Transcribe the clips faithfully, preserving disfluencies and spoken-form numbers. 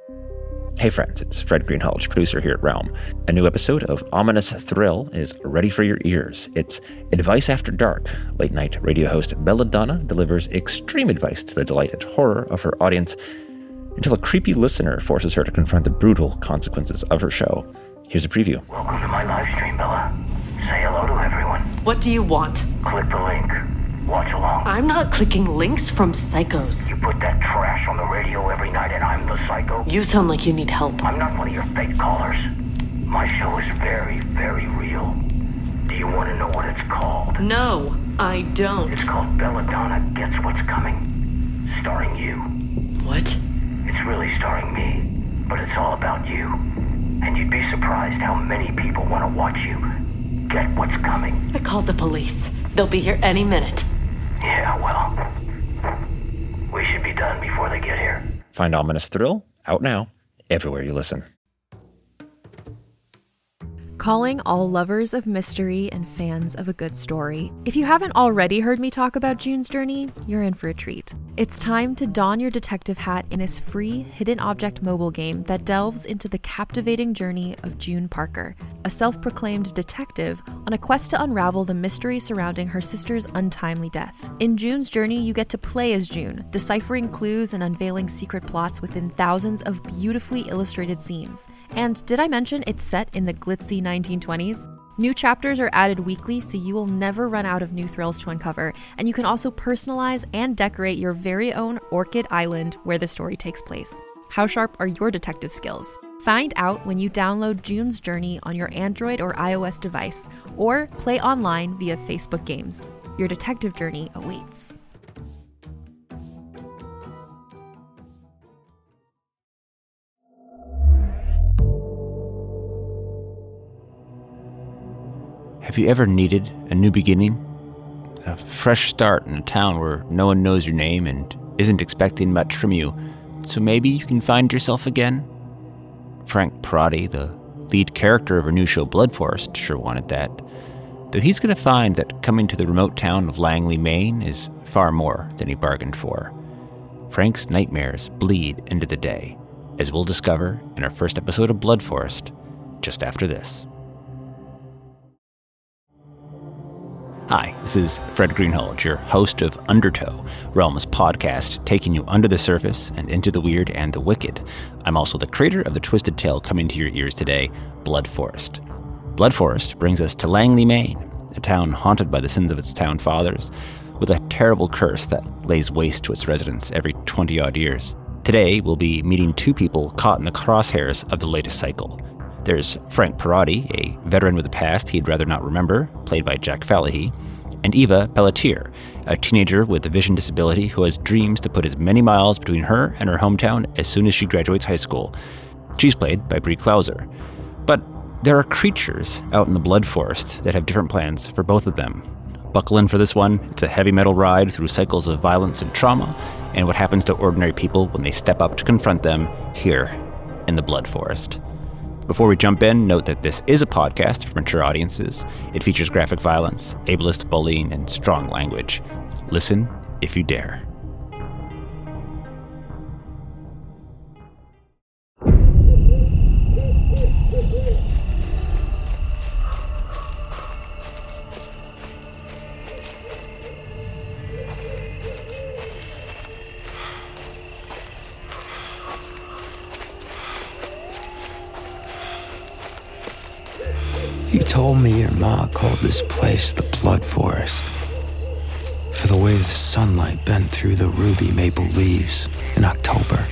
Hey friends, it's Fred Greenhalgh, producer here at Realm. A new episode of Ominous Thrill is ready for your ears. It's Advice After Dark. Late night radio host Belladonna delivers extreme advice to the delight and horror of her audience until a creepy listener forces her to confront the brutal consequences of her show. Here's a preview. Welcome to my live stream, Bella. Say hello to everyone. What do you want? Click the link. Watch along. I'm not clicking links from psychos. You put that trash on the radio every night and I'm the psycho? You sound like you need help. I'm not one of your fake callers. My show is very, very real. Do you want to know what it's called? No, I don't. It's called Belladonna Gets What's Coming. Starring you. What? It's really starring me, but it's all about you. And you'd be surprised how many people want to watch you get what's coming. I called the police. They'll be here any minute. Yeah, well, we should be done before they get here. Find Ominous Thrill out now, everywhere you listen. Calling all lovers of mystery and fans of a good story. If you haven't already heard me talk about June's Journey, you're in for a treat. It's time to don your detective hat in this free hidden object mobile game that delves into the captivating journey of June Parker, a self-proclaimed detective on a quest to unravel the mystery surrounding her sister's untimely death. In June's Journey, you get to play as June, deciphering clues and unveiling secret plots within thousands of beautifully illustrated scenes. And did I mention it's set in the glitzy nineteen twenties? New chapters are added weekly, so you will never run out of new thrills to uncover, and you can also personalize and decorate your very own Orchid Island where the story takes place. How sharp are your detective skills? Find out when you download June's Journey on your Android or iOS device, or play online via Facebook Games. Your detective journey awaits. Have you ever needed a new beginning? A fresh start in a town where no one knows your name and isn't expecting much from you, so maybe you can find yourself again? Frank Perotti, the lead character of our new show Blood Forest, sure wanted that. Though he's going to find that coming to the remote town of Langley, Maine is far more than he bargained for. Frank's nightmares bleed into the day, as we'll discover in our first episode of Blood Forest, just after this. Hi, this is Fred Greenhalgh, your host of Undertow, Realm's podcast taking you under the surface and into the weird and the wicked. I'm also the creator of the twisted tale coming to your ears today, Blood Forest. Blood Forest brings us to Langley, Maine, a town haunted by the sins of its town fathers, with a terrible curse that lays waste to its residents every twenty-odd years. Today, we'll be meeting two people caught in the crosshairs of the latest cycle. There's Frank Perotti, a veteran with a past he'd rather not remember, played by Jack Falahy, and Eva Pelletier, a teenager with a vision disability who has dreams to put as many miles between her and her hometown as soon as she graduates high school. She's played by Brie Klauser. But there are creatures out in the Blood Forest that have different plans for both of them. Buckle in for this one. It's a heavy metal ride through cycles of violence and trauma, and what happens to ordinary people when they step up to confront them here in the Blood Forest. Before we jump in, note that this is a podcast for mature audiences. It features graphic violence, ableist bullying, and strong language. Listen if you dare. You told me your ma called this place the Blood Forest for the way the sunlight bent through the ruby maple leaves in October.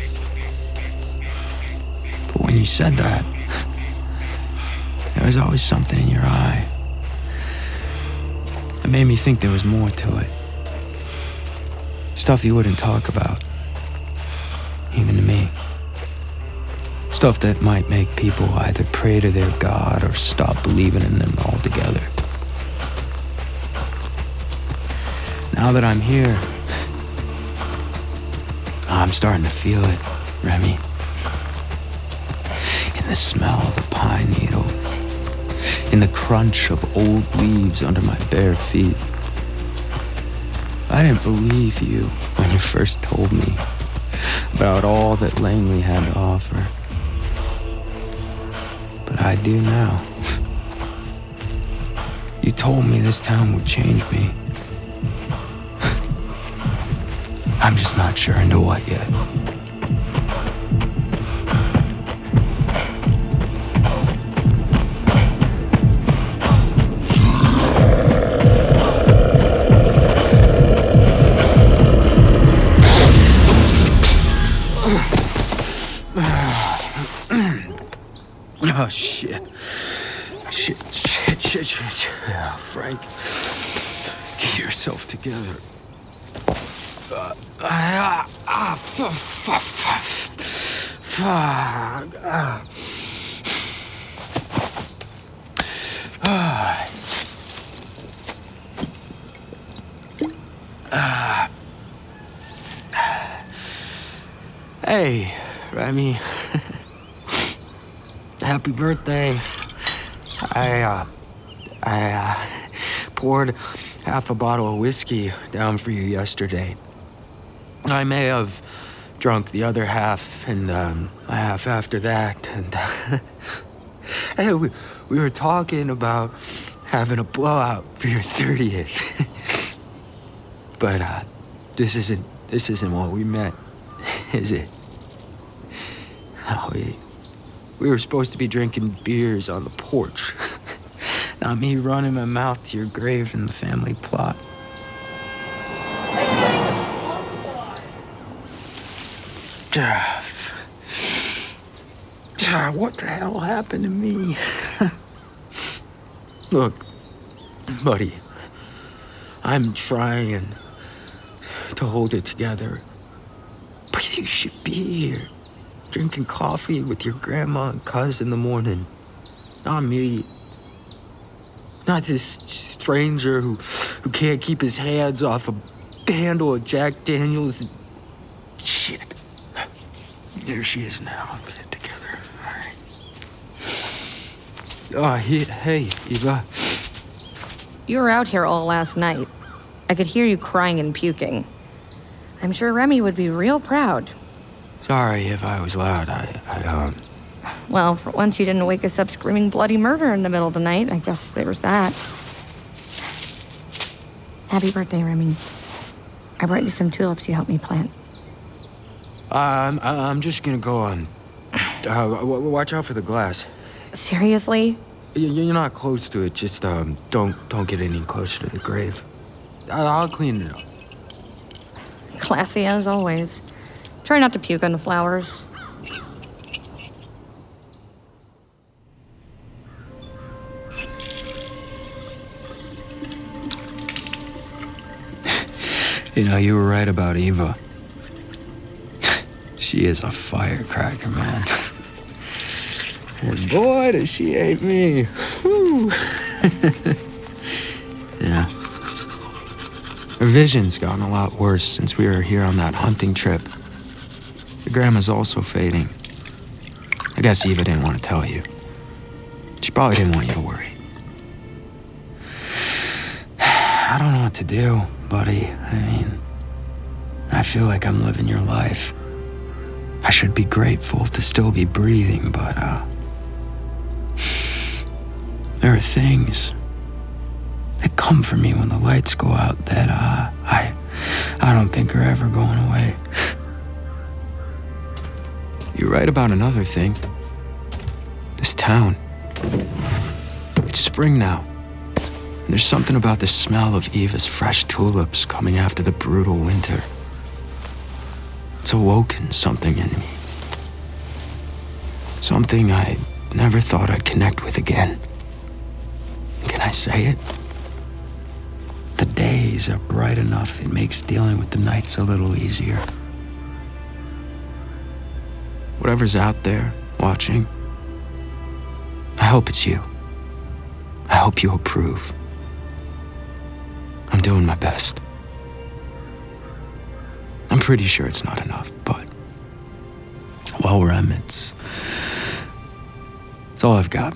But when you said that, there was always something in your eye. It made me think there was more to it. Stuff you wouldn't talk about, even to me. Stuff that might make people either pray to their God or stop believing in them altogether. Now that I'm here, I'm starting to feel it, Remy. In the smell of the pine needles, in the crunch of old leaves under my bare feet. I didn't believe you when you first told me about all that Langley had to offer. But I do now. You told me this town would change me. I'm just not sure into what yet. Oh, shit. Shit, shit, shit, shit, shit. Yeah, Frank, get yourself together. Uh, ah, ah, fuck, fuck, fuck. Fuck. Ah. Ah. Ah. Hey, Remy. Happy birthday. I, uh, I, uh, poured half a bottle of whiskey down for you yesterday. I may have drunk the other half and, um, a half after that, and, uh, hey, we, we were talking about having a blowout for your thirtieth. But, uh, this isn't, this isn't what we meant, is it? Oh, we... We were supposed to be drinking beers on the porch. Not me running my mouth to your grave in the family plot. What the hell happened to me? Look, buddy, I'm trying to hold it together. But you should be here. Drinking coffee with your grandma and cuz in the morning. Not me. Not this stranger who, who can't keep his hands off a handle of Jack Daniels. Shit. There she is now. I'll get it together. All right. Oh, he, hey, Eva. You were out here all last night. I could hear you crying and puking. I'm sure Remy would be real proud. Sorry if I was loud. I, I, um... Well, for once you didn't wake us up screaming bloody murder in the middle of the night. I guess there was that. Happy birthday, Remy. I brought you some tulips you helped me plant. Uh, I'm, I'm just gonna go on. Uh, watch out for the glass. Seriously? You're not close to it. Just, um, don't, don't get any closer to the grave. I'll clean it up. Classy as always. Try not to puke on the flowers. You know, you were right about Eva. She is a firecracker, man. And boy, does she hate me. Whew. Yeah. Her vision's gotten a lot worse since we were here on that hunting trip. Your grandma's also fading. I guess Eva didn't want to tell you. She probably didn't want you to worry. I don't know what to do, buddy. I mean, I feel like I'm living your life. I should be grateful to still be breathing, but, uh... there are things that come for me when the lights go out that, uh, I... I don't think are ever going away. You're right about another thing. This town. It's spring now. And there's something about the smell of Eva's fresh tulips coming after the brutal winter. It's awoken something in me. Something I never thought I'd connect with again. Can I say it? The days are bright enough it makes dealing with the nights a little easier. Whatever's out there watching, I hope it's you. I hope you approve. I'm doing my best. I'm pretty sure it's not enough, but while we're at it's it's all I've got.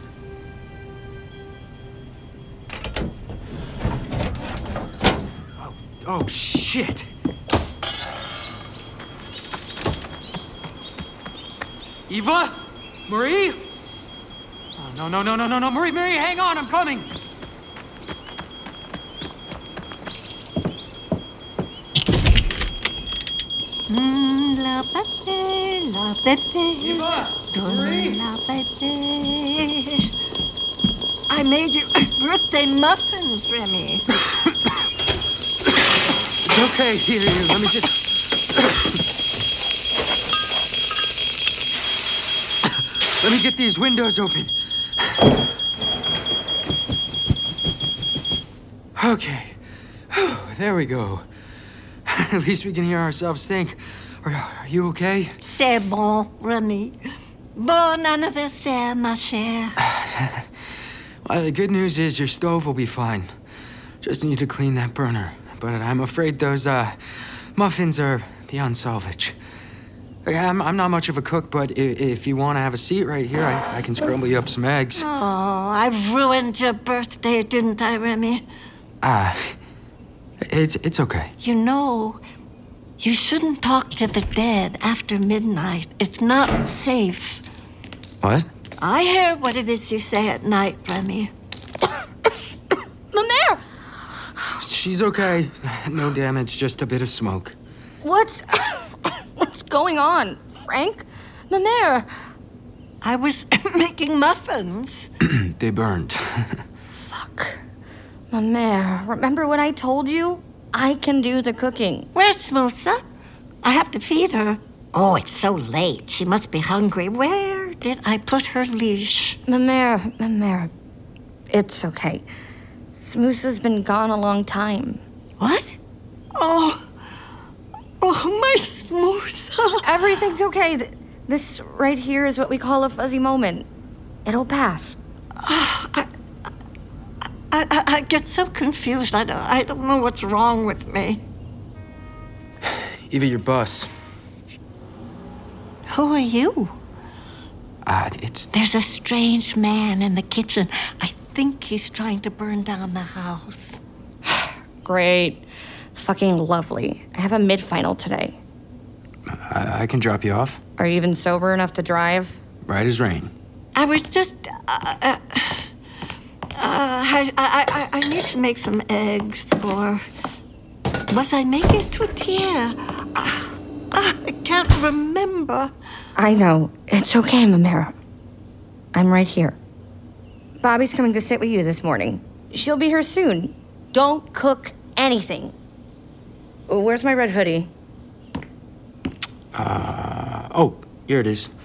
Oh, oh shit! Eva? Marie? Oh, no, no, no, no, no, no. Marie, Marie, hang on, I'm coming. Mm, la bébé, la bébé. Eva! Marie! La bébé. I made you birthday muffins, Remy. It's okay. Here, here, let me just... Let me get these windows open. Okay. Whew, there we go. At least we can hear ourselves think. Are, are you okay? C'est bon, Remy. Bon anniversaire, ma chère. Well, the good news is your stove will be fine. Just need to clean that burner. But I'm afraid those, uh, muffins are beyond salvage. I'm, I'm not much of a cook, but if, if you want to have a seat right here, I, I can scramble you up some eggs. Oh, I've ruined your birthday, didn't I, Remy? Ah, uh, it's, it's okay. You know, you shouldn't talk to the dead after midnight. It's not safe. What? I hear what it is you say at night, Remy. Mamaire! She's okay. No damage, just a bit of smoke. What's... What's going on? Frank? Mamaire! I was making muffins. They burned. Fuck. Mamaire, remember what I told you? I can do the cooking. Where's Smoosa? I have to feed her. Oh, it's so late. She must be hungry. Where did I put her leash? Mamaire, Mamaire, it's okay. Smoosa's been gone a long time. What? Oh, oh, my Smoosa. Everything's okay. Th- This right here is what we call a fuzzy moment. It'll pass. Oh, I, I, I, I get so confused. I don't, I don't know what's wrong with me. Eva, your bus. Who are you? Ah, uh, it's... There's a strange man in the kitchen. I think he's trying to burn down the house. Great. Fucking lovely. I have a mid-final today. I, I can drop you off. Are you even sober enough to drive? Right as rain. I was just... Uh, uh, uh, I, I, I, I need to make some eggs, or... Was I making tortilla? Uh, uh, I can't remember. I know. It's okay, Mamaire. I'm right here. Bobby's coming to sit with you this morning. She'll be here soon. Don't cook anything. Where's my red hoodie? Uh, oh, here it is.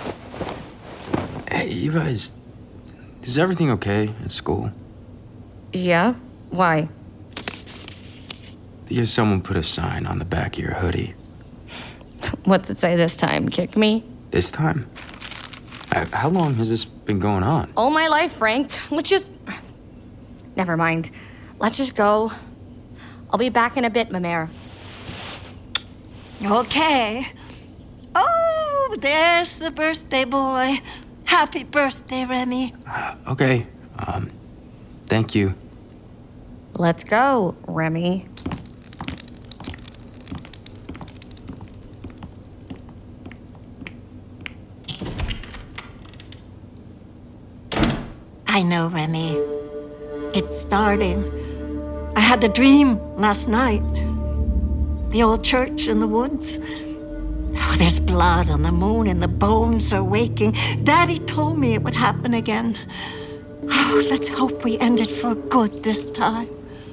Hey, Eva, is, is everything okay at school? Yeah? Why? Because someone put a sign on the back of your hoodie. What's it say this time? Kick me? This time? Uh, how long has this been going on? All my life, Frank. Let's just... Never mind. Let's just go. I'll be back in a bit, Mamaire. Okay. Oh, there's the birthday boy. Happy birthday, Remy. Uh, okay. Um, thank you. Let's go, Remy. I know, Remy. It's starting. I had the dream last night. The old church in the woods. Oh, there's blood on the moon and the bones are waking. Daddy told me it would happen again. Oh, let's hope we end it for good this time.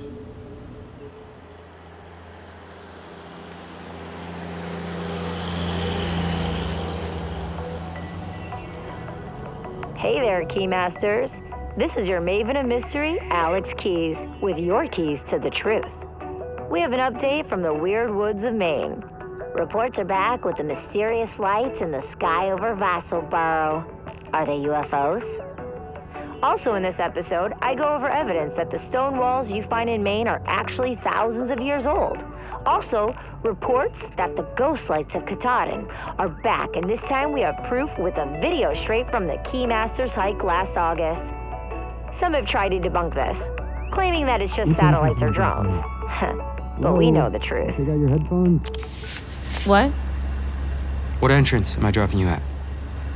Hey there, Keymasters. This is your Maven of Mystery, Alex Keys, with your keys to the truth. We have an update from the weird woods of Maine. Reports are back with the mysterious lights in the sky over Vassalboro. Are they U F Os? Also in this episode, I go over evidence that the stone walls you find in Maine are actually thousands of years old. Also, reports that the ghost lights of Katahdin are back, and this time we have proof with a video straight from the Keymasters hike last August. Some have tried to debunk this, claiming that it's just satellites or drones. But we know the truth. You got your headphones? What? What entrance am I dropping you at?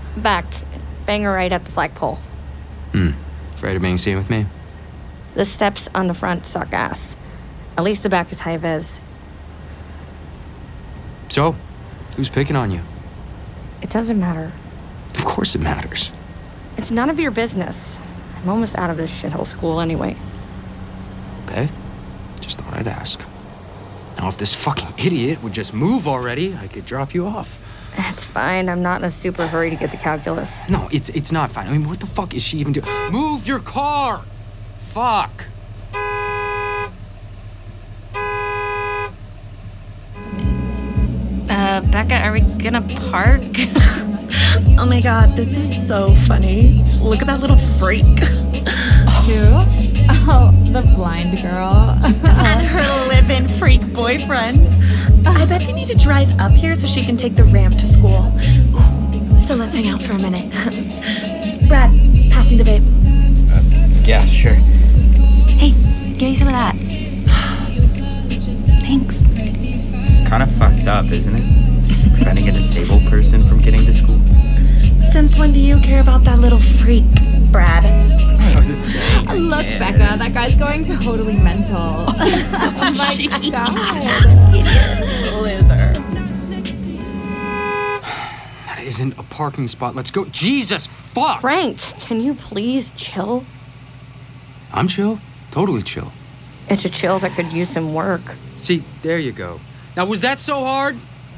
Back. Bang her right at the flagpole. Hmm. Afraid of being seen with me? The steps on the front suck ass. At least the back is high vis. So, who's picking on you? It doesn't matter. Of course it matters. It's none of your business. I'm almost out of this shithole school anyway. Okay. Just thought I'd ask. Now, if this fucking idiot would just move already, I could drop you off. It's fine. I'm not in a super hurry to get to calculus. No, it's it's not fine. I mean, what the fuck is she even doing? Move your car! Fuck! Uh, Becca, are we gonna park? Oh my god, this is so funny. Look at that little freak. Who? Oh, the blind girl. And her live-in freak boyfriend. I bet they need to drive up here so she can take the ramp to school. So let's hang out for a minute. Brad, pass me the vape. Uh, yeah, sure. Hey, give me some of that. Thanks. This is kind of fucked up, isn't it? Preventing a disabled person from getting to school. Since when do you care about that little freak, Brad? Look, Becca, that guy's going totally mental. Oh my god. Idiot. Loser. That isn't a parking spot. Let's go. Jesus, fuck! Frank, can you please chill? I'm chill. Totally chill. It's a chill that could use some work. See, there you go. Now, was that so hard?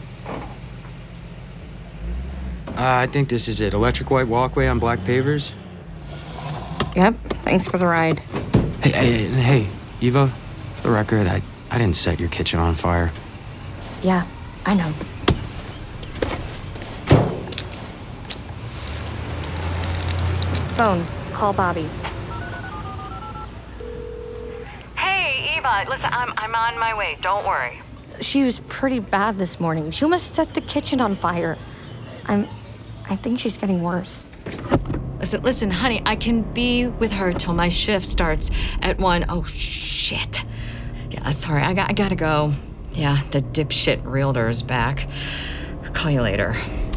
Uh, I think this is it. Electric white walkway on black pavers. Yep, thanks for the ride. Hey, hey, hey, Eva, for the record, I, I didn't set your kitchen on fire. Yeah, I know. Phone, call Bobby. Hey, Eva, listen, I'm, I'm on my way. Don't worry. She was pretty bad this morning. She almost set the kitchen on fire. I'm... I think she's getting worse. Listen, listen, honey, I can be with her till my shift starts at one. Oh, shit. Yeah, sorry, I, got, I gotta go. Yeah, the dipshit realtor's back. I'll call you later.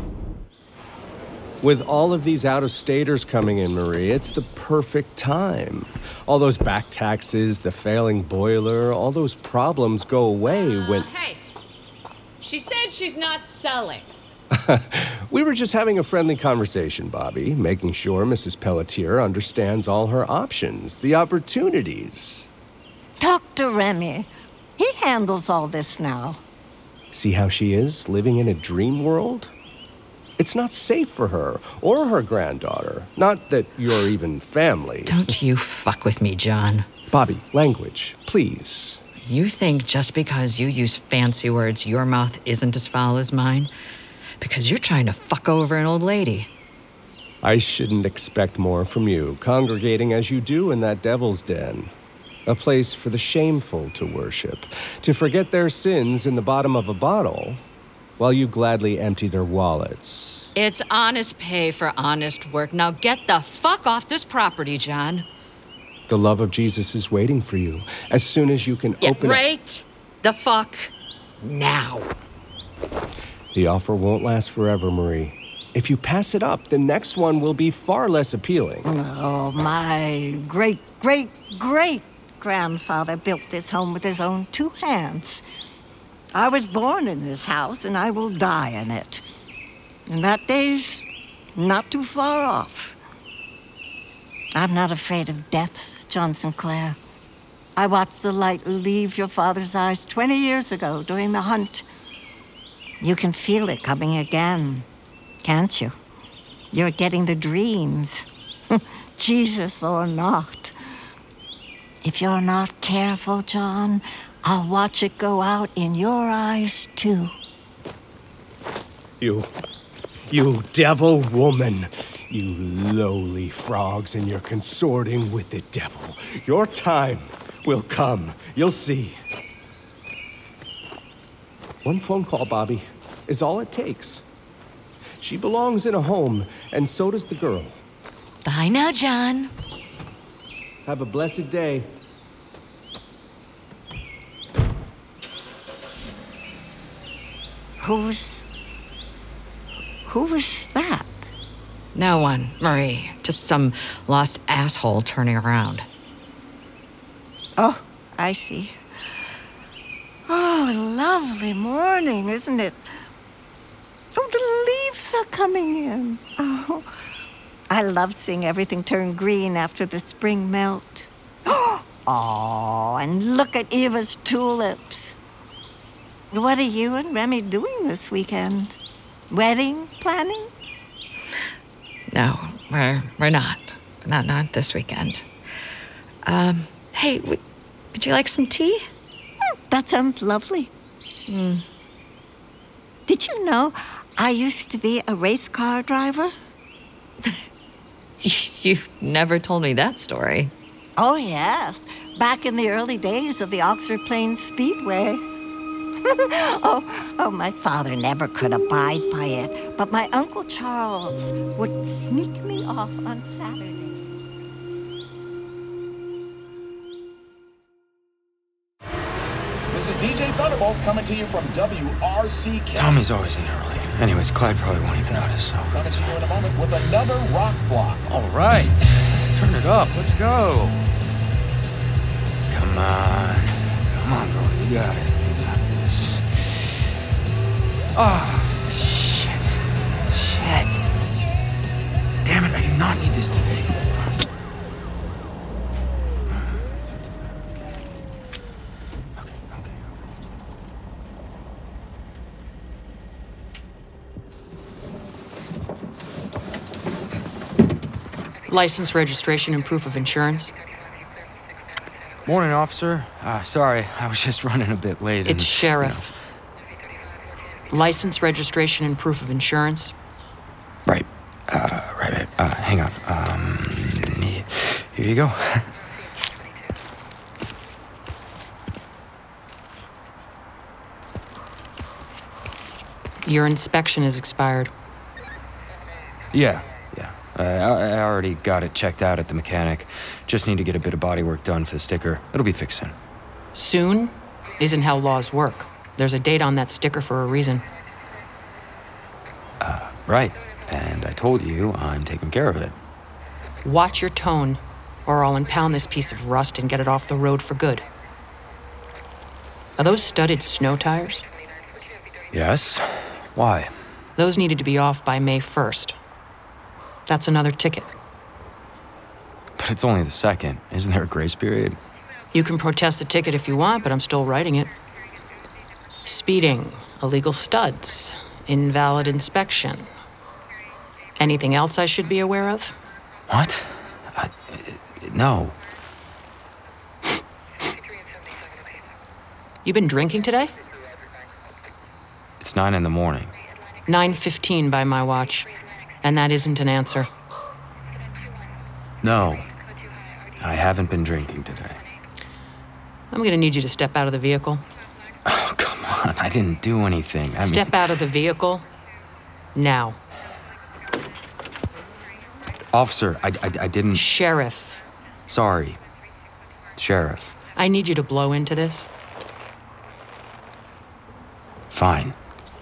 With all of these out-of-staters coming in, Marie, it's the perfect time. All those back taxes, the failing boiler, all those problems go away uh, when... Hey, she said she's not selling. We were just having a friendly conversation, Bobby, making sure Missus Pelletier understands all her options, the opportunities. Doctor Remy, he handles all this now. See how she is, living in a dream world? It's not safe for her or her granddaughter. Not that you're even family. Don't you fuck with me, John. Bobby, language, please. You think just because you use fancy words, your mouth isn't as foul as mine? Because you're trying to fuck over an old lady. I shouldn't expect more from you, congregating as you do in that devil's den. A place for the shameful to worship, to forget their sins in the bottom of a bottle, while you gladly empty their wallets. It's honest pay for honest work. Now get the fuck off this property, John. The love of Jesus is waiting for you, as soon as you can yeah, open right it. The fuck now. The offer won't last forever, Marie. If you pass it up, the next one will be far less appealing. Oh, my great, great, great grandfather built this home with his own two hands. I was born in this house, and I will die in it. And that day's not too far off. I'm not afraid of death, John Sinclair. I watched the light leave your father's eyes twenty years ago during the hunt. You can feel it coming again, can't you? You're getting the dreams, Jesus or not. If you're not careful, John, I'll watch it go out in your eyes, too. You, you devil woman. You lowly frogs, and you're consorting with the devil. Your time will come. You'll see. One phone call, Bobby, is all it takes. She belongs in a home, and so does the girl. Bye now, John. Have a blessed day. Who's... Who was that? No one, Marie. Just some lost asshole turning around. Oh, I see. Oh, a lovely morning, isn't it? Oh, the leaves are coming in. Oh, I love seeing everything turn green after the spring melt. Oh, and look at Eva's tulips. What are you and Remy doing this weekend? Wedding planning? No, we're we're not. Not not this weekend. Um, hey, w- would you like some tea? That sounds lovely. Mm. Did you know I used to be a race car driver? You never told me that story. Oh, yes. Back in the early days of the Oxford Plains Speedway. oh, oh, my father never could abide by it, but my Uncle Charles would sneak me off on Saturday. This is D J Thunderbolt coming to you from W R C K. Tommy's always in early. Anyways, Clyde probably won't even notice, so... Coming to you in a moment with another rock block. All right. Turn it up. Let's go. Come on. Come on, bro. You got it. You got this. Oh, shit. Shit. Damn it, I do not need this today. License, registration, and proof of insurance. Morning, officer. Uh, sorry, I was just running a bit late. It's and, sheriff. You know. License, registration, and proof of insurance. Right. Uh, right, right. Uh, hang on. Um, here you go. Your inspection is expired. Yeah. Uh, I, I already got it checked out at the mechanic. Just need to get a bit of body work done for the sticker. It'll be fixed soon. Soon isn't how laws work. There's a date on that sticker for a reason. Uh, right. And I told you I'm taking care of it. Watch your tone, or I'll impound this piece of rust and get it off the road for good. Are those studded snow tires? Yes. Why? Those needed to be off by May first. That's another ticket. But it's only the second. Isn't there a grace period? You can protest the ticket if you want, but I'm still writing it. Speeding, illegal studs, invalid inspection. Anything else I should be aware of? What? I, no. You been drinking today? It's nine in the morning. nine fifteen by my watch. And that isn't an answer. No. I haven't been drinking today. I'm gonna need you to step out of the vehicle. Oh, come on. I didn't do anything. I Step mean... out of the vehicle. Now. Officer, I, I, I didn't... Sheriff. Sorry. Sheriff. I need you to blow into this. Fine.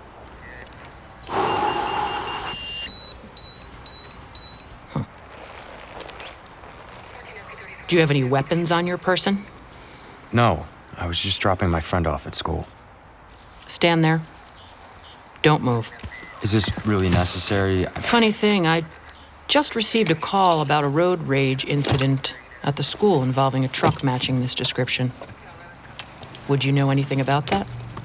Do you have any weapons on your person? No. I was just dropping my friend off at school. Stand there. Don't move. Is this really necessary? Funny thing, I just received a call about a road rage incident at the school involving a truck matching this description. Would you know anything about that?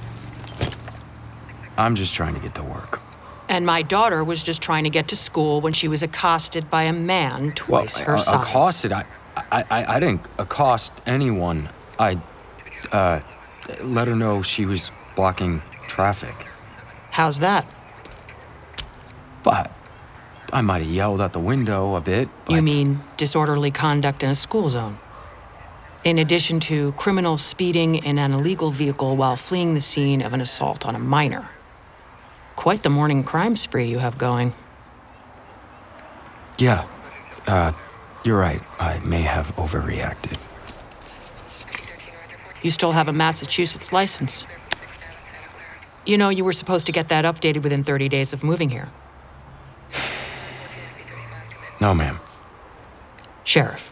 I'm just trying to get to work. And my daughter was just trying to get to school when she was accosted by a man twice well, her uh, size. Accosted? I, I, I, I didn't accost anyone. I, uh, let her know she was blocking traffic. How's that? But I might have yelled out the window a bit. But... You mean disorderly conduct in a school zone? In addition to criminal speeding in an illegal vehicle while fleeing the scene of an assault on a minor. Quite the morning crime spree you have going. Yeah, uh, you're right. I may have overreacted. You still have a Massachusetts license. You know, you were supposed to get that updated within thirty days of moving here. No, ma'am. Sheriff.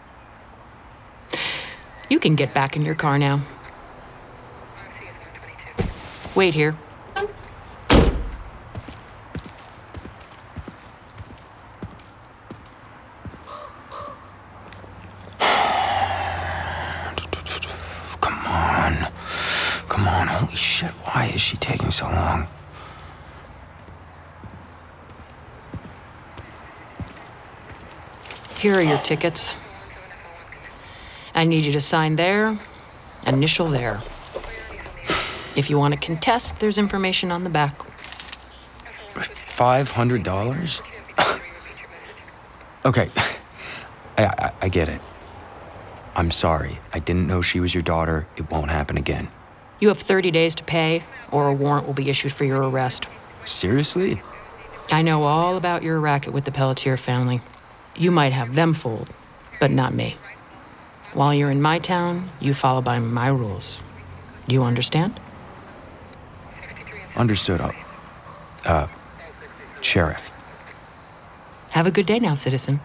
You can get back in your car now. Wait here. Come on. Come on, holy shit, why is she taking so long? Here are your tickets. I need you to sign there, initial there. If you want to contest, there's information on the back. Five hundred dollars? Okay, I, I, I get it. I'm sorry. I didn't know she was your daughter. It won't happen again. You have thirty days to pay, or a warrant will be issued for your arrest. Seriously? I know all about your racket with the Pelletier family. You might have them fooled, but not me. While you're in my town, you follow by my rules. Do you understand? Understood. Uh, uh, Sheriff. Have a good day now, citizen.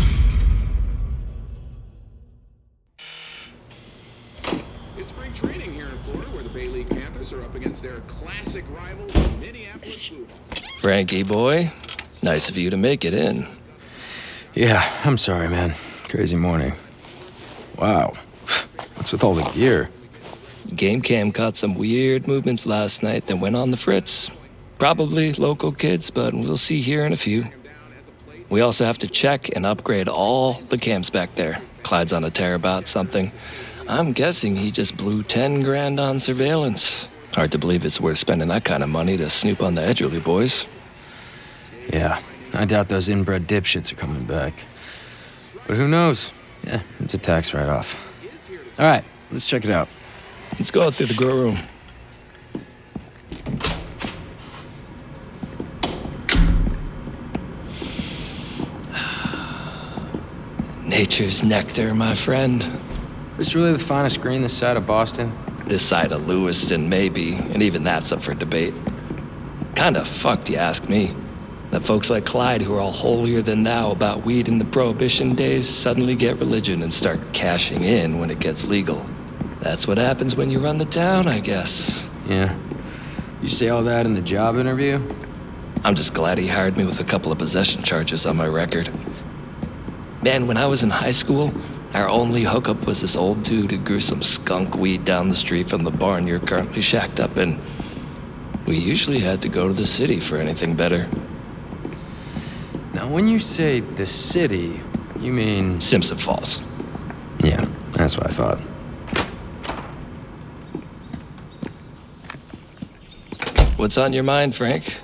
It's spring training here in Florida, where the Bay League Panthers are up against their classic rivals, the Minneapolis Blue. Frankie boy, nice of you to make it in. Yeah, I'm sorry, man. Crazy morning. Wow. What's with all the gear? Game cam caught some weird movements last night that went on the fritz. Probably local kids, but we'll see here in a few. We also have to check and upgrade all the cams back there. Clyde's on a tear about something. I'm guessing he just blew ten grand on surveillance. Hard to believe it's worth spending that kind of money to snoop on the Edgerly boys. Yeah, I doubt those inbred dipshits are coming back. But who knows? Yeah, it's a tax write-off. All right, let's check it out. Let's go out through the grow room. Nature's nectar, my friend. This really the finest green this side of Boston? This side of Lewiston, maybe, and even that's up for debate. Kinda fucked, you ask me. That folks like Clyde, who are all holier than thou about weed in the Prohibition days, suddenly get religion and start cashing in when it gets legal. That's what happens when you run the town, I guess. Yeah. You say all that in the job interview? I'm just glad he hired me with a couple of possession charges on my record. Man, when I was in high school, our only hookup was this old dude who grew some skunk weed down the street from the barn you're currently shacked up in. We usually had to go to the city for anything better. Now, when you say the city, you mean... Simpson Falls. Yeah, that's what I thought. What's on your mind, Frank?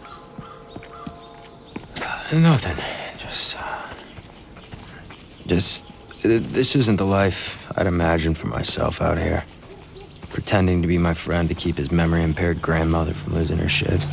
Uh, nothing. Just... Uh, just... Uh, this isn't the life I'd imagined for myself out here. Pretending to be my friend to keep his memory-impaired grandmother from losing her shit.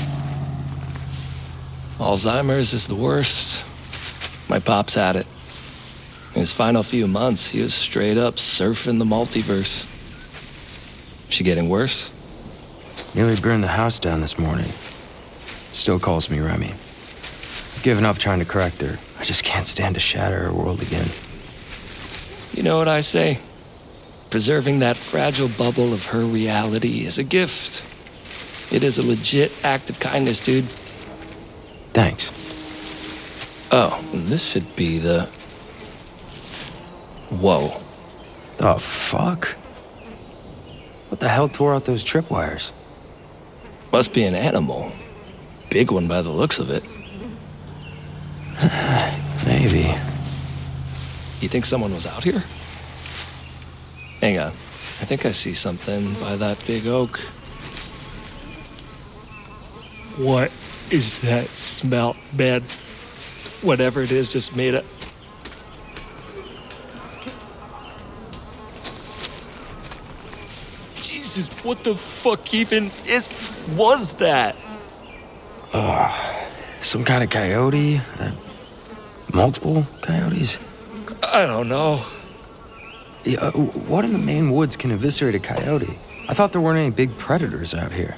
Alzheimer's is the worst. My pops had it. In his final few months, he was straight up surfing the multiverse. She getting worse? Nearly burned the house down this morning. Still calls me Remy. Given up trying to correct her. I just can't stand to shatter her world again. You know what I say? Preserving that fragile bubble of her reality is a gift. It is a legit act of kindness, dude. Thanks. Oh, this should be the... Whoa. The fuck? What the hell tore out those tripwires? Must be an animal. Big one by the looks of it. Maybe. You think someone was out here? Hang on. I think I see something by that big oak. What is that smell, man? Whatever it is just made it. Jesus, what the fuck even is was that? Oh, some kind of coyote? Uh, multiple coyotes? I don't know. Yeah, uh, what in the Maine woods can eviscerate a coyote? I thought there weren't any big predators out here.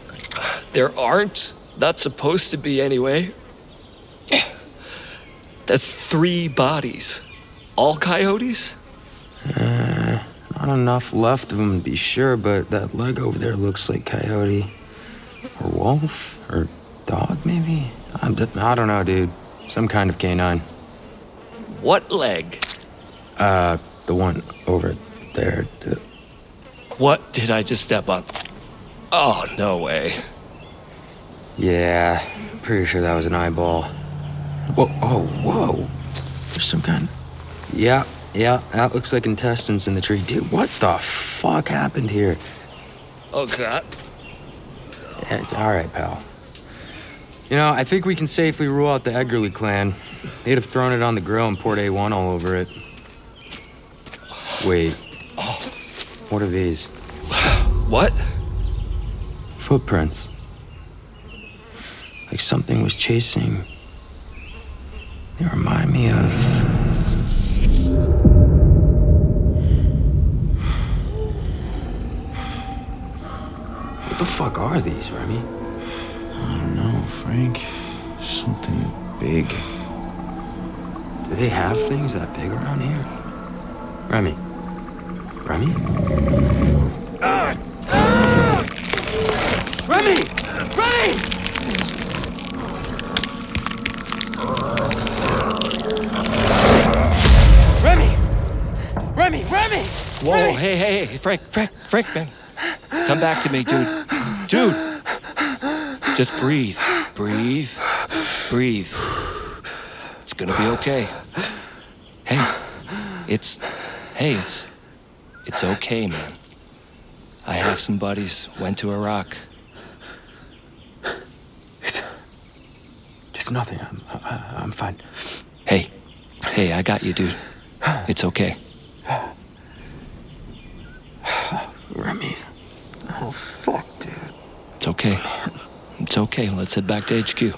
There aren't? Not supposed to be, anyway. That's three bodies. All coyotes? Uh, not enough left of them to be sure, but that leg over there looks like coyote. Or wolf? Or dog, maybe? I'm just, I don't know, dude. Some kind of canine. What leg? Uh, the one over there. The... What did I just step on? Oh, no way. Yeah, pretty sure that was an eyeball. Whoa, oh, whoa. There's some kind of... Yeah, yeah, that looks like intestines in the tree. Dude, what the fuck happened here? Oh, God. Yeah, all right, pal. You know, I think we can safely rule out the Eggerly clan. They'd have thrown it on the grill and poured A one all over it. Wait. Oh. What are these? What? Footprints. Like something was chasing. They remind me of... What the fuck are these, Remy? I don't know, Frank. Something big. Do they have things that big around here? Remy. Remy? Ah! Ah! Remy! Remy! Remy! Remy! Remy! Whoa, Remy! hey, hey, hey, Frank, Frank, Frank, man. Come back to me, dude. Dude! Just breathe. Breathe. Breathe. It's gonna be okay. Hey, it's... Hey, it's... It's okay, man. I have some buddies, went to Iraq. It's... It's nothing. I'm, I, I'm fine. Hey. Hey, I got you, dude. It's okay. Remy. Oh, fuck, dude. It's okay. It's okay. Let's head back to H Q.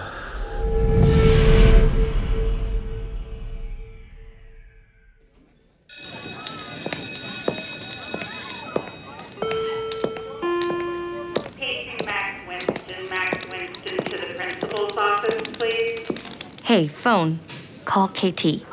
Hey, phone. Call K T.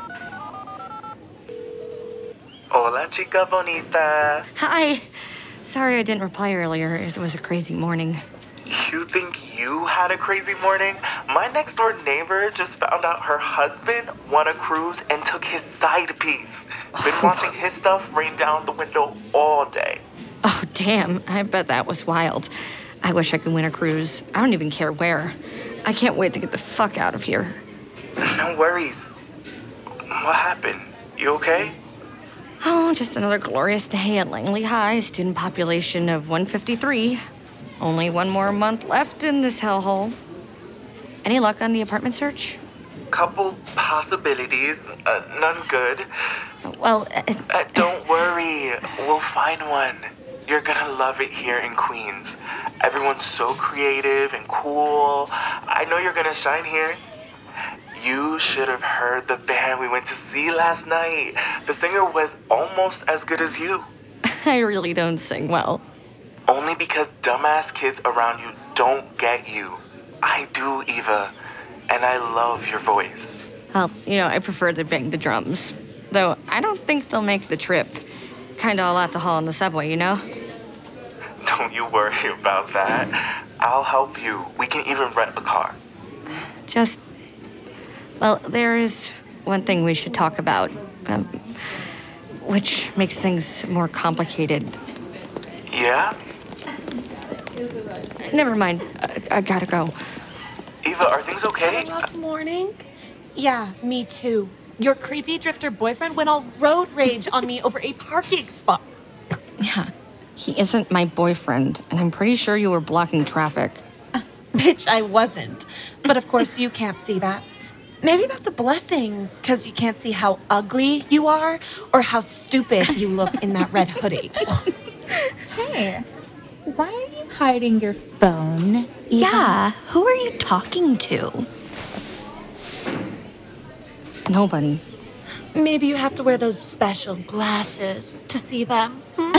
Hola, chica bonita. Hi. Sorry I didn't reply earlier. It was a crazy morning. You think you had a crazy morning? My next door neighbor just found out her husband won a cruise and took his side piece. Been watching his stuff rain down the window all day. Oh, damn. I bet that was wild. I wish I could win a cruise. I don't even care where. I can't wait to get the fuck out of here. No worries. What happened? You okay? Oh, just another glorious day at Langley High. Student population of one fifty-three. Only one more month left in this hellhole. Any luck on the apartment search? Couple possibilities. Uh, none good. Well, uh, uh, don't worry. We'll find one. You're gonna love it here in Queens. Everyone's so creative and cool. I know you're gonna shine here. You should have heard the band we went to see last night. The singer was almost as good as you. I really don't sing well. Only because dumbass kids around you don't get you. I do, Eva. And I love your voice. Well, you know, I prefer to bang the drums. Though I don't think they'll make the trip. Kinda a lot to haul on the subway, you know? Don't you worry about that. I'll help you. We can even rent a car. Just... Well, there is one thing we should talk about, um, which makes things more complicated. Yeah? Never mind. I, I gotta go. Eva, are things okay? Rough morning? Yeah, me too. Your creepy drifter boyfriend went all road rage on me over a parking spot. Yeah, he isn't my boyfriend, and I'm pretty sure you were blocking traffic. Uh, bitch, I wasn't. But of course you can't see that. Maybe that's a blessing, because you can't see how ugly you are or how stupid you look in that red hoodie. Hey, why are you hiding your phone? Eva? Yeah, who are you talking to? Nobody. Maybe you have to wear those special glasses to see them. Hmm?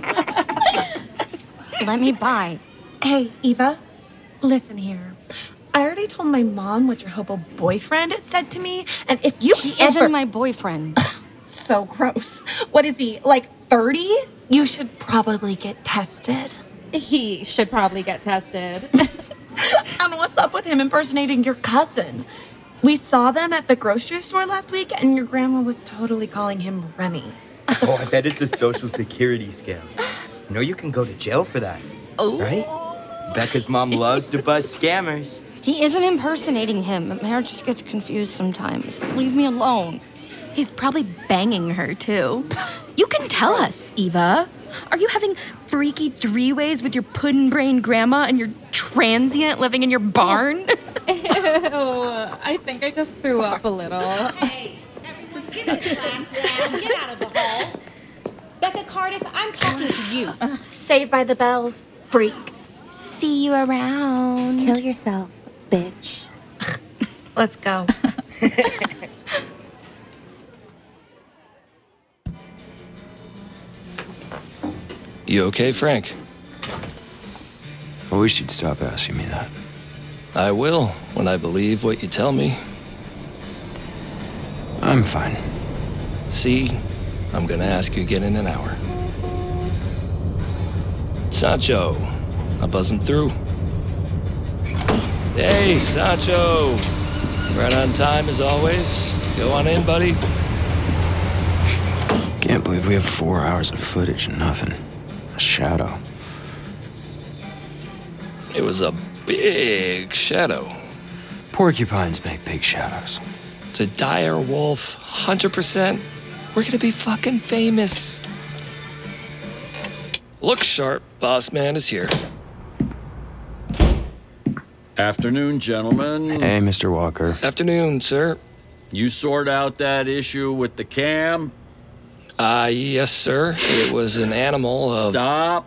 Let me by. Hey, Eva, listen here. I already told my mom what your hobo boyfriend said to me, and if you He ever... isn't my boyfriend. So gross. What is he, like thirty? You should probably get tested. He should probably get tested. And what's up with him impersonating your cousin? We saw them at the grocery store last week, and your grandma was totally calling him Remy. Oh, I bet it's a social security scam. You know you can go to jail for that, oh. right? Becca's mom loves to bust scammers. He isn't impersonating him. Mara just gets confused sometimes. Leave me alone. He's probably banging her, too. You can tell us, Eva. Are you having freaky three-ways with your puddin'-brain grandma and your transient living in your barn? Ew, I think I just threw up a little. Hey, everyone, get in the class now. Get out of the hall. Becca Cardiff, I'm talking to you. Uh, saved by the bell, freak. See you around. Kill yourself, bitch. Let's go. You okay, Frank? I wish you'd stop asking me that. I will, when I believe what you tell me. I'm fine. See, I'm gonna ask you again in an hour. Sancho, I'll buzz him through. Hey, Sancho! Right on time as always. Go on in, buddy. Can't believe we have four hours of footage and nothing. A shadow. It was a big shadow. Porcupines make big shadows. It's a dire wolf, one hundred percent. We're gonna be fucking famous. Look sharp, boss man is here. Afternoon, gentlemen. Hey, Mister Walker. Afternoon, sir. You sort out that issue with the cam? Ah, uh, yes, sir. It was an animal of... Stop.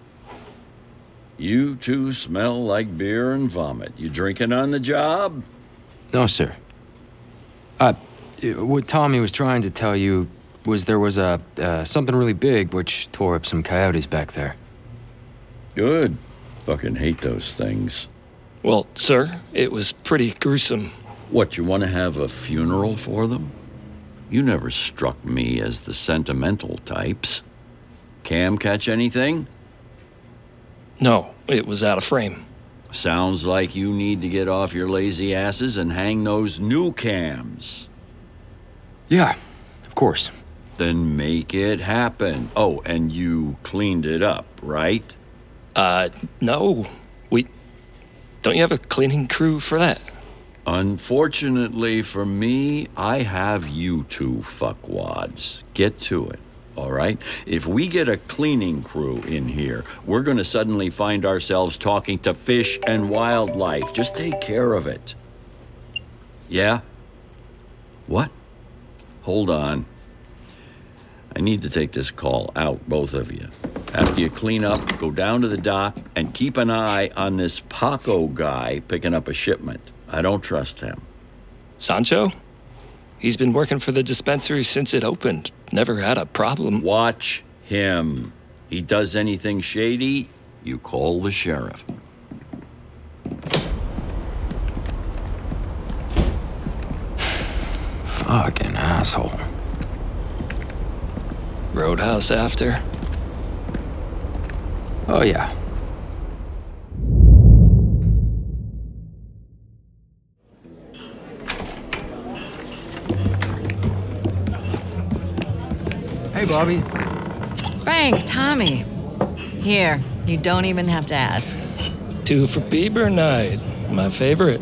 You two smell like beer and vomit. You drinking on the job? No, sir. Uh, what Tommy was trying to tell you was there was a uh, something really big which tore up some coyotes back there. Good. Fucking hate those things. Well, sir, it was pretty gruesome. What, you want to have a funeral for them? You never struck me as the sentimental types. Cam catch anything? No, it was out of frame. Sounds like you need to get off your lazy asses and hang those new cams. Yeah, of course. Then make it happen. Oh, and you cleaned it up, right? Uh, no. We... Don't you have a cleaning crew for that? Unfortunately for me, I have you two fuckwads. Get to it, all right? If we get a cleaning crew in here, we're gonna suddenly find ourselves talking to fish and wildlife. Just take care of it. Yeah? What? Hold on. I need to take this call out, both of you. After you clean up, go down to the dock and keep an eye on this Paco guy picking up a shipment. I don't trust him. Sancho? He's been working for the dispensary since it opened. Never had a problem. Watch him. He does anything shady, you call the sheriff. Fucking asshole. Roadhouse after? Oh, yeah. Hey, Bobby. Frank, Tommy. Here, you don't even have to ask. Two for Bieber night. My favorite.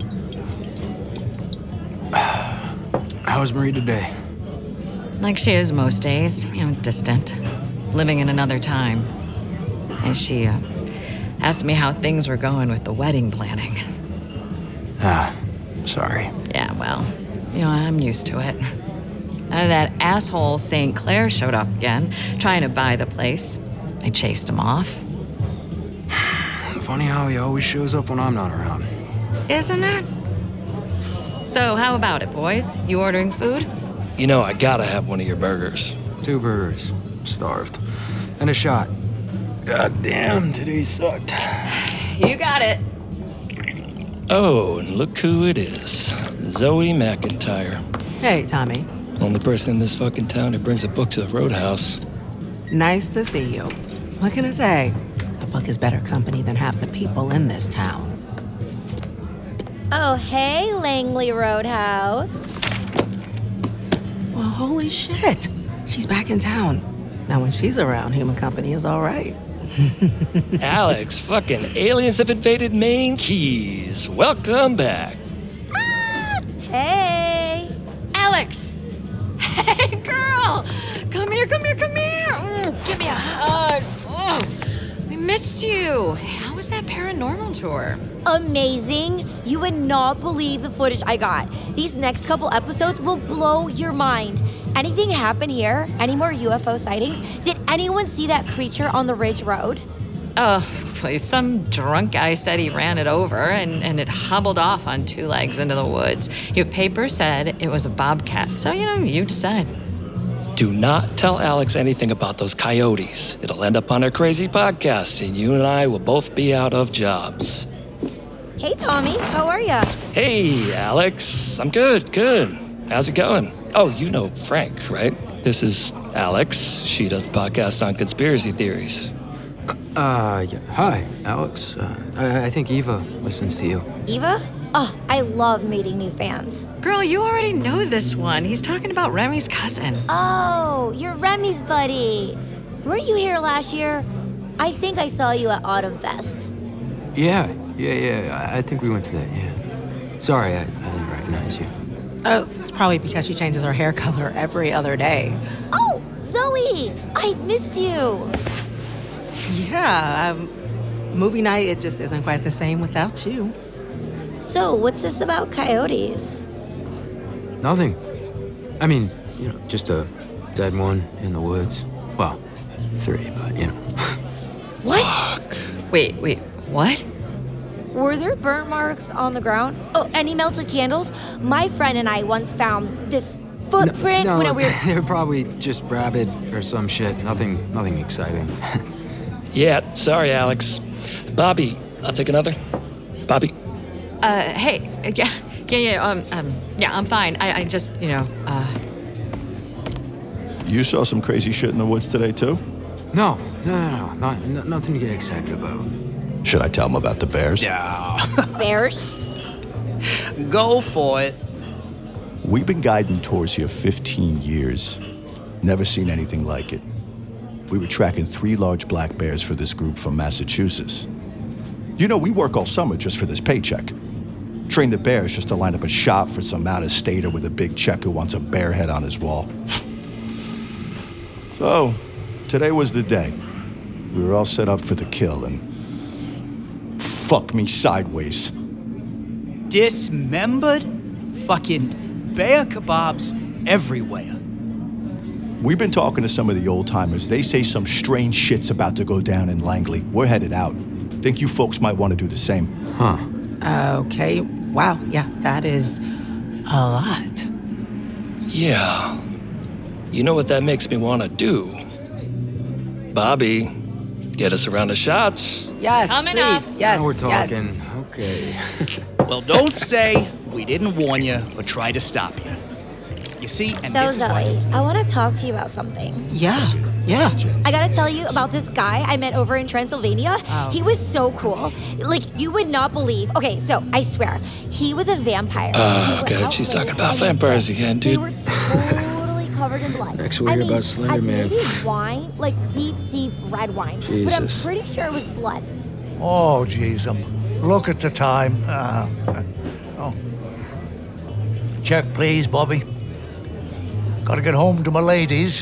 How's Marie today? Like she is most days, you know, distant, living in another time. And she uh, asked me how things were going with the wedding planning. Ah, sorry. Yeah, well, you know, I'm used to it. Uh, that asshole Saint Clair showed up again, trying to buy the place. I chased him off. Funny how he always shows up when I'm not around. Isn't it? So, how about it, boys? You ordering food? You know, I gotta have one of your burgers. Two burgers. Starved. And a shot. God damn, today sucked. You got it. Oh, and look who it is. Zoe McIntyre. Hey, Tommy. Only person in this fucking town who brings a book to the Roadhouse. Nice to see you. What can I say? A book is better company than half the people in this town. Oh, hey, Langley Roadhouse. Well, holy shit. She's back in town. Now, when she's around, human company is all right. Alex, fucking aliens have invaded Maine Keys. Welcome back. Ah, hey. Alex! Hey, girl! Come here, come here, come here! Mm, give me a hug. Mm, we missed you. How was that paranormal tour? Amazing. You would not believe the footage I got. These next couple episodes will blow your mind. Anything happen here? Any more U F O sightings? Did anyone see that creature on the Ridge Road? Oh, please. Some drunk guy said he ran it over and, and it hobbled off on two legs into the woods. Your paper said it was a bobcat. So, you know, you decide. Do not tell Alex anything about those coyotes. It'll end up on our crazy podcast, and you and I will both be out of jobs. Hey, Tommy. How are ya? Hey, Alex. I'm good, good. How's it going? Oh, you know Frank, right? This is Alex. She does the podcast on conspiracy theories. Uh, yeah. Hi, Alex. Uh, I, I think Eva listens to you. Eva? Oh, I love meeting new fans. Girl, you already know this one. He's talking about Remy's cousin. Oh, you're Remy's buddy. Were you here last year? I think I saw you at Autumn Fest. Yeah, yeah, yeah. I think we went to that, yeah. Sorry, I, I didn't recognize you. Oh, it's probably because she changes her hair color every other day. Oh, Zoe! I've missed you. Yeah, um, movie night, it just isn't quite the same without you. So, what's this about coyotes? Nothing. I mean, you know, just a dead one in the woods. Well, three, but, you know. What? Wait, wait, what? Were there burn marks on the ground? Oh, any melted candles? My friend and I once found this footprint no, no, when we were... They're probably just rabid or some shit. Nothing, nothing exciting. Yeah, sorry, Alex. Bobby, I'll take another. Bobby. Uh, hey, yeah, yeah, yeah, um, um, yeah, I'm fine. I, I just, you know, uh... You saw some crazy shit in the woods today, too? No, no, no, no, not, no nothing to get excited about. Should I tell them about the bears? Yeah. Bears? Go for it. We've been guiding tours here fifteen years. Never seen anything like it. We were tracking three large black bears for this group from Massachusetts. You know, we work all summer just for this paycheck. Train the bears just to line up a shot for some out-of-stater with a big check who wants a bear head on his wall. So, today was the day. We were all set up for the kill, and fuck me sideways. Dismembered? Fucking bear kebabs everywhere. We've been talking to some of the old-timers. They say some strange shit's about to go down in Langley. We're headed out. Think you folks might want to do the same. Huh. Okay. Wow. Yeah, that is a lot. Yeah. You know what that makes me want to do? Bobby, get us a round of shots. Yes, Coming please. up. Yes, Now we're yes. talking. Okay. Well, don't say we didn't warn you or try to stop you. You see, and So, this is why... Zoe, I want to talk to you about something. Yeah, yeah. I gotta tell you about this guy I met over in Transylvania. Oh. He was so cool. Like, you would not believe. Okay, so, I swear, he was a vampire. Oh, We were God, out she's late talking about and vampires again, We dude. were totally covered in blood. Next we'll I hear mean, about Slender I Man. needed wine, like deep, deep red wine. But I'm Jesus. pretty sure it was blood. Oh, jeez, um, look at the time. Uh, oh. Check, please, Bobby. Gotta get home to my ladies.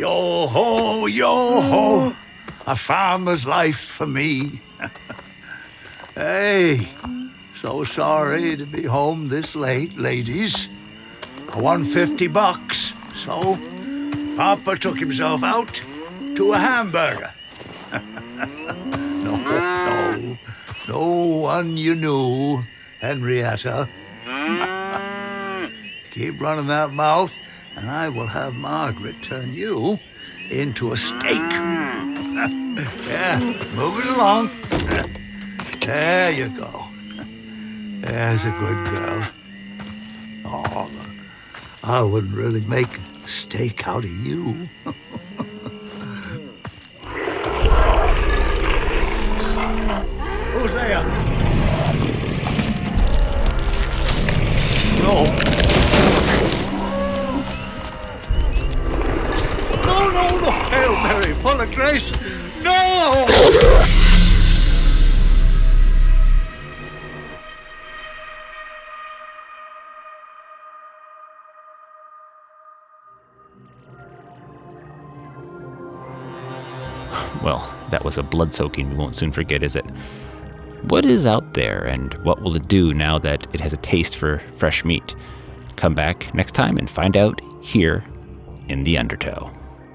Yo-ho, yo-ho, a farmer's life for me. Hey, so sorry to be home this late, ladies. I won fifty bucks, so Papa took himself out to a hamburger. no, no, no one you knew, Henrietta. Keep running that mouth, and I will have Margaret turn you into a steak. Yeah, move it along. There you go. There's a good girl. Oh, I wouldn't really make a steak out of you. Who's there? No. No, no, no. Hail Mary, full of grace. No! Well, that was a blood-soaking we won't soon forget, is it? What is out there, and what will it do now that it has a taste for fresh meat? Come back next time and find out here in The Undertow.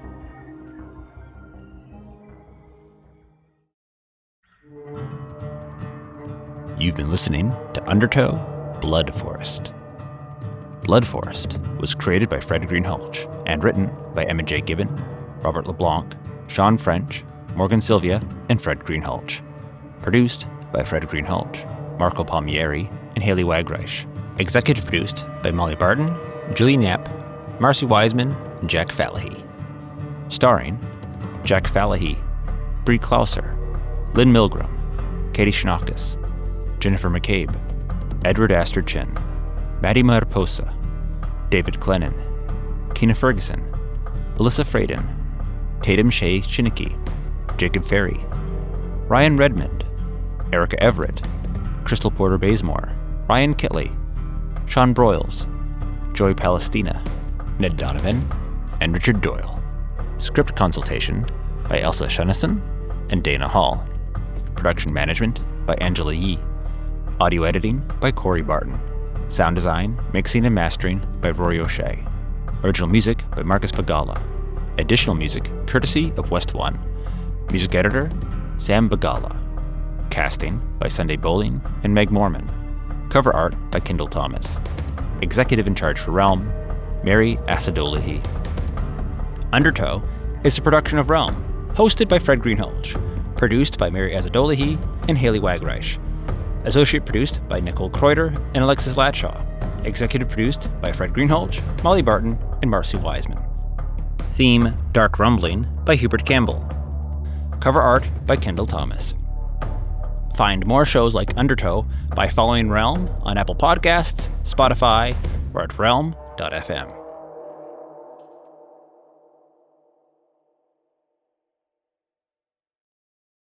You've been listening to Undertow Blood Forest. Blood Forest was created by Fred Greenhalgh and written by Emma J. Gibbon, Robert LeBlanc, Sean French, Morgan Sylvia, and Fred Greenhalgh. Produced by Fred Greenhalgh, Marco Palmieri, and Haley Wagreich. Executive produced by Molly Barton, Julian Yap, Marcy Wiseman, and Jack Fallahy. Starring Jack Fallahy, Brie Klauser, Lynn Milgram, Katie Shinakis, Jennifer McCabe, Edward Astor Chin, Maddie Mariposa, David Glennon, Keena Ferguson, Alyssa Fraden, Tatum Shea Shinicki, Jacob Ferry, Ryan Redmond, Erica Everett, Crystal Porter Bazemore, Ryan Kitley, Sean Broyles, Joy Palestina, Ned Donovan, and Richard Doyle. Script consultation by Elsa Shunnison and Dana Hall. Production management by Angela Yee. Audio editing by Corey Barton. Sound design, mixing, and mastering by Rory O'Shea. Original music by Marcus Bagala. Additional music courtesy of West One. Music editor, Sam Bagala. Casting by Sunday Bowling and Meg Morman. Cover art by Kendall Thomas. Executive in charge for Realm, Mary Asadolahi. Undertow is a production of Realm, hosted by Fred Greenhalgh. Produced by Mary Asadolahi and Haley Wagreich. Associate produced by Nicole Kreuter and Alexis Latshaw. Executive produced by Fred Greenhalgh, Molly Barton, and Marcy Wiseman. Theme, Dark Rumbling, by Hubert Campbell. Cover art by Kendall Thomas. Find more shows like Undertow by following Realm on Apple Podcasts, Spotify, or at realm dot f m.